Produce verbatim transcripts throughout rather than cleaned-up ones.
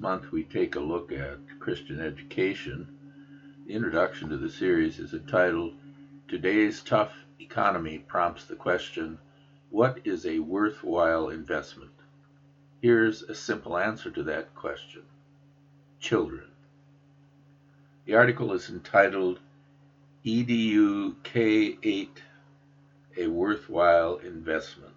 month we take a look at Christian education. The introduction to the series is entitled, Today's Tough Economy Prompts the Question, What is a Worthwhile Investment? Here's a simple answer to that question. Children. The article is entitled, E D U K eight, A Worthwhile Investment.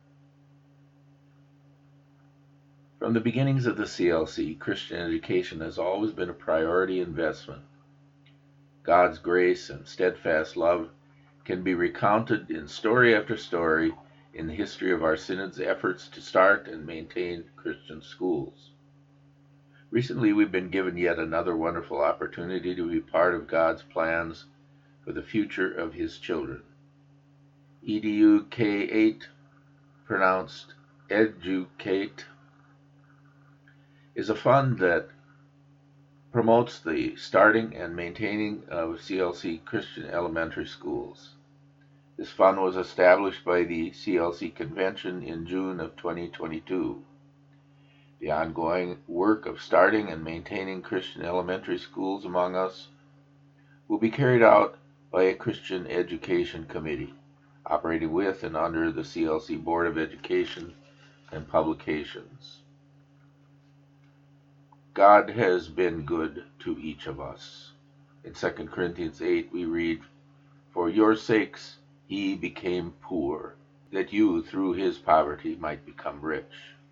From the beginnings of the C L C, Christian education has always been a priority investment. God's grace and steadfast love can be recounted in story after story in the history of our synod's efforts to start and maintain Christian schools. Recently, we've been given yet another wonderful opportunity to be part of God's plans for the future of His children. E D U K eight, pronounced educate, is a fund that promotes the starting and maintaining of C L C Christian elementary schools. This fund was established by the C L C Convention in June of twenty twenty-two. The ongoing work of starting and maintaining Christian elementary schools among us will be carried out by a Christian Education Committee, operating with and under the C L C Board of Education and Publications. God has been good to each of us. In Second Corinthians eight we read, For your sakes he became poor, that you through his poverty might become rich.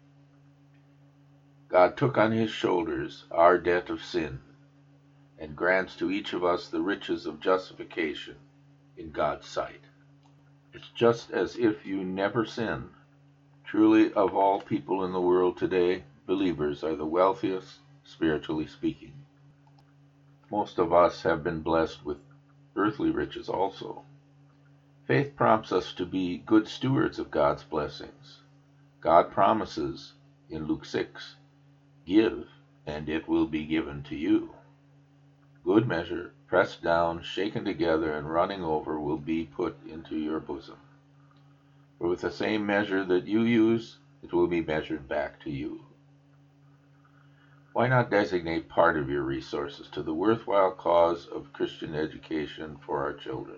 God took on his shoulders our debt of sin, and grants to each of us the riches of justification in God's sight. It's just as if you never sin. Truly, of all people in the world today, believers are the wealthiest, spiritually speaking. Most of us have been blessed with earthly riches also. Faith prompts us to be good stewards of God's blessings. God promises in Luke six, Give, and it will be given to you. Good measure, pressed down, shaken together, and running over will be put into your bosom. For with the same measure that you use, it will be measured back to you. Why not designate part of your resources to the worthwhile cause of Christian education for our children?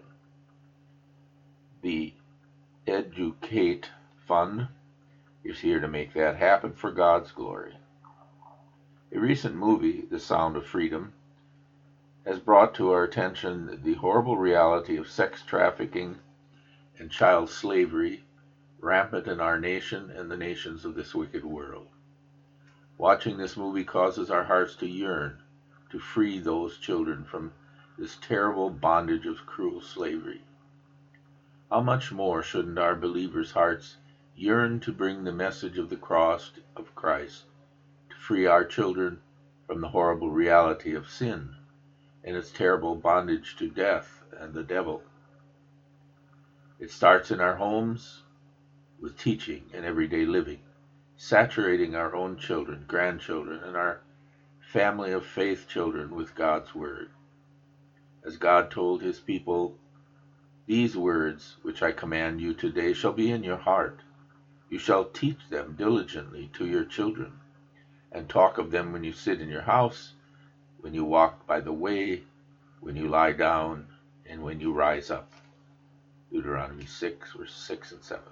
The Educate Fund is here to make that happen for God's glory. A recent movie, The Sound of Freedom, has brought to our attention the horrible reality of sex trafficking and child slavery rampant in our nation and the nations of this wicked world. Watching this movie causes our hearts to yearn to free those children from this terrible bondage of cruel slavery. How much more shouldn't our believers' hearts yearn to bring the message of the cross of Christ to free our children from the horrible reality of sin and its terrible bondage to death and the devil. It starts in our homes with teaching and everyday living, saturating our own children, grandchildren, and our family of faith children with God's word. As God told his people, These words which I command you today shall be in your heart. You shall teach them diligently to your children, and talk of them when you sit in your house, when you walk by the way, when you lie down, and when you rise up. Deuteronomy six, verses six and seven.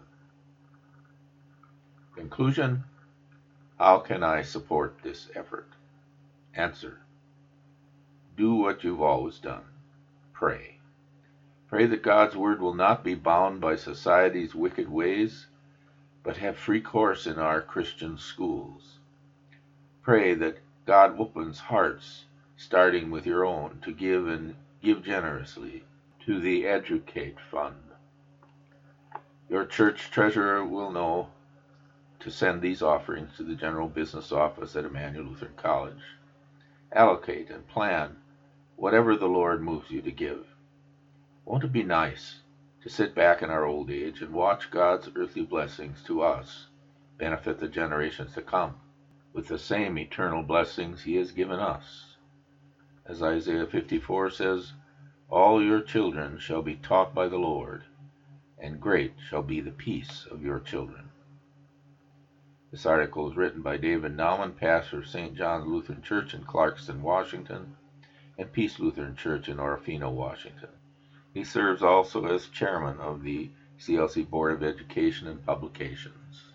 Conclusion, how can I support this effort? Answer, do what you've always done. Pray. Pray that God's word will not be bound by society's wicked ways, but have free course in our Christian schools. Pray that God opens hearts, starting with your own, to give and give generously to the Educate Fund. Your church treasurer will know to send these offerings to the General Business Office at Emmanuel Lutheran College. Allocate and plan whatever the Lord moves you to give. Won't it be nice to sit back in our old age and watch God's earthly blessings to us benefit the generations to come with the same eternal blessings he has given us? As Isaiah fifty-four says, All your children shall be taught by the Lord, and great shall be the peace of your children. This article is written by David Nauman, pastor of Saint John's Lutheran Church in Clarkston, Washington, and Peace Lutheran Church in Orofino, Washington. He serves also as chairman of the C L C Board of Education and Publications.